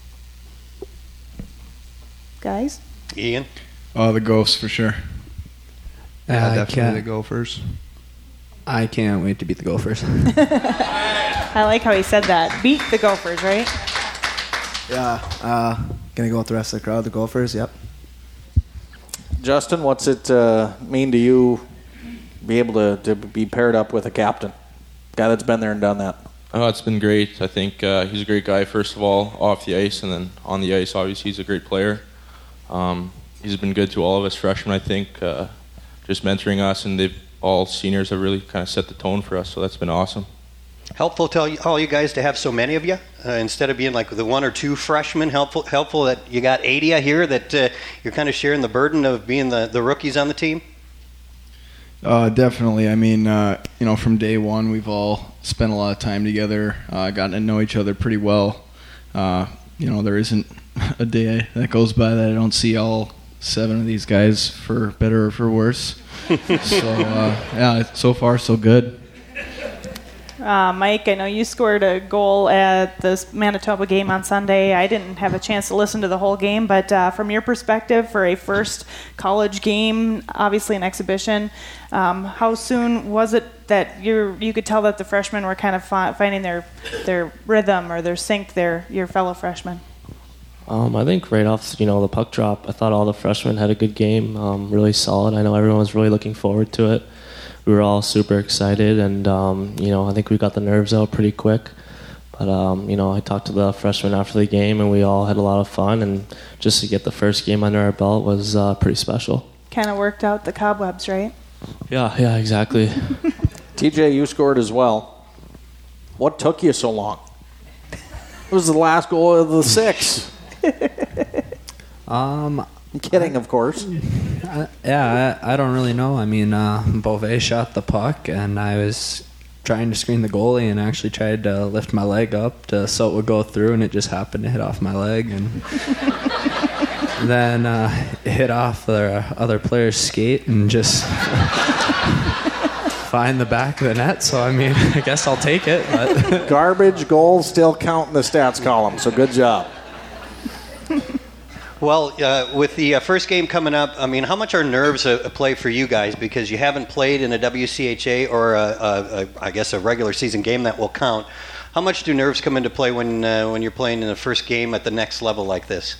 Guys? Ian? The Gophers for sure. Definitely the Gophers. I can't wait to beat the Gophers. I like how he said that. Beat the Gophers, right? Yeah. Gonna go with the rest of the crowd, the Gophers, yep. Justin, what's it mean to you be able to be paired up with a captain? Guy that's been there and done that. Oh, it's been great. I think he's a great guy, first of all, off the ice, and then on the ice, obviously, he's a great player. He's been good to all of us freshmen, I think, just mentoring us, and all seniors have really kind of set the tone for us, so that's been awesome. Helpful to all you guys to have so many of you instead of being like the one or two freshmen. Helpful that you got 80 here, that you're kind of sharing the burden of being the rookies on the team. Definitely. I mean, from day one, we've all spent a lot of time together, gotten to know each other pretty well. There isn't a day that goes by that I don't see all 7 of these guys, for better or for worse. So far so good. Mike, I know you scored a goal at the Manitoba game on Sunday. I didn't have a chance to listen to the whole game, but from your perspective, for a first college game, obviously an exhibition, how soon was it that you could tell that the freshmen were kind of finding their rhythm or their sync, your fellow freshmen? I think right off, the puck drop, I thought all the freshmen had a good game, really solid. I know everyone was really looking forward to it. We were all super excited, and I think we got the nerves out pretty quick. But I talked to the freshmen after the game, and we all had a lot of fun. And just to get the first game under our belt was pretty special. Kind of worked out the cobwebs, right? Yeah, exactly. TJ, you scored as well. What took you so long? It was the last goal of the 6. I'm kidding, of course. I don't really know. I mean, Beauvais shot the puck, and I was trying to screen the goalie and actually tried to lift my leg up so it would go through, and it just happened to hit off my leg. And then it hit off the other player's skate and just find the back of the net. So, I mean, I guess I'll take it. But garbage goals still count in the stats column, so good job. Well, with the first game coming up, I mean, how much are nerves a play for you guys? Because you haven't played in a WCHA or, I guess, a regular season game that will count. How much do nerves come into play when you're playing in the first game at the next level like this?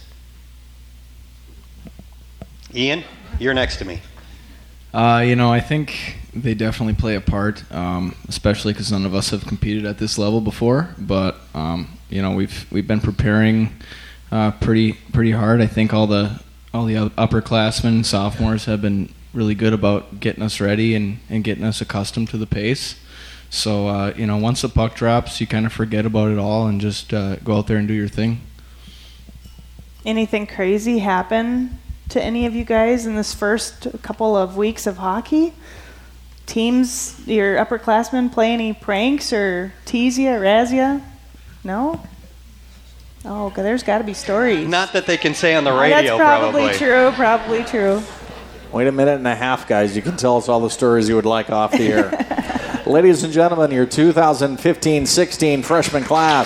Ian, you're next to me. I think they definitely play a part, especially because none of us have competed at this level before. But we've been preparing pretty hard. I think all the upperclassmen, sophomores have been really good about getting us ready and getting us accustomed to the pace. So once the puck drops, you kind of forget about it all and just go out there and do your thing. Anything crazy happen to any of you guys in this first couple of weeks of hockey? Teams, your upperclassmen, play any pranks or tease you or razz you? No? Oh, there's got to be stories. Not that they can say on the radio, that's probably true. Wait a minute and a half, guys. You can tell us all the stories you would like off the air. Ladies and gentlemen, your 2015-16 freshman class.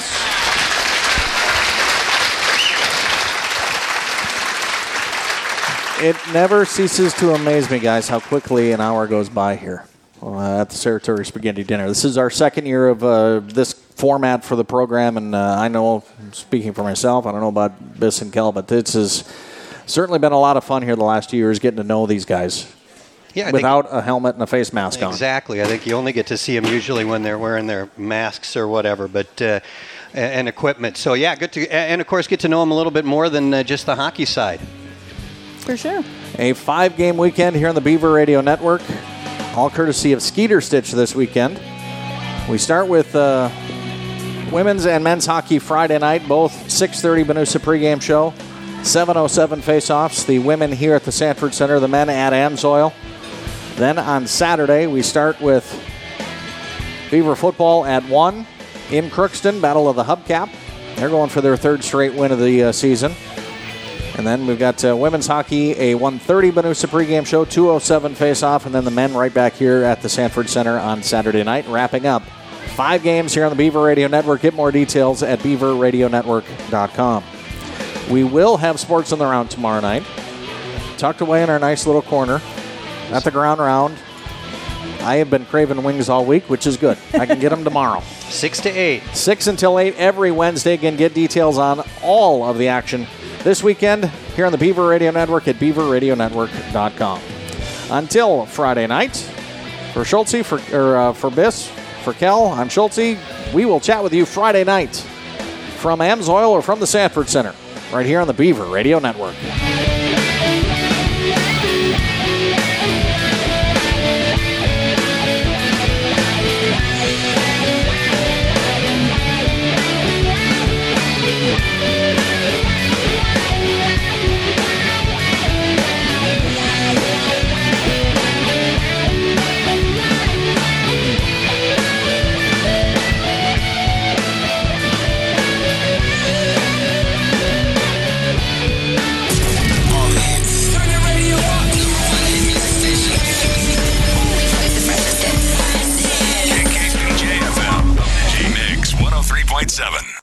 It never ceases to amaze me, guys, how quickly an hour goes by here at the Saratoga Spaghetti Dinner. This is our second year of this format for the program, and I know, speaking for myself, I don't know about Biss and Kel, but this has certainly been a lot of fun here the last 2 years getting to know these guys. Yeah, without a helmet and a face mask on. Exactly. I think you only get to see them usually when they're wearing their masks or whatever, but and equipment. So yeah, good to, and of course get to know them a little bit more than just the hockey side. For sure. A 5-game weekend here on the Beaver Radio Network, all courtesy of Skeeter Stitch this weekend. We start with women's and men's hockey Friday night, both 6:30 Benusa pregame show, 7:07 face-offs. The women here at the Sanford Center, the men at Amsoil. Then on Saturday, we start with Beaver football at 1 in Crookston, Battle of the Hubcap. They're going for their 3rd straight win of the season. And then we've got women's hockey, a 1:30 Benusa pregame show, 2:07 face-off, and then the men right back here at the Sanford Center on Saturday night, wrapping up 5 games here on the Beaver Radio Network. Get more details at beaverradionetwork.com. We will have sports on the round tomorrow night, tucked away in our nice little corner at the Ground Round. I have been craving wings all week, which is good. I can get them tomorrow. 6 to 8. 6 until 8 every Wednesday. Again, get details on all of the action this weekend here on the Beaver Radio Network at beaverradionetwork.com. Until Friday night, for Schultze, for Biss, for Kel, I'm Schultze. We will chat with you Friday night from Amsoil or from the Sanford Center, right here on the Beaver Radio Network.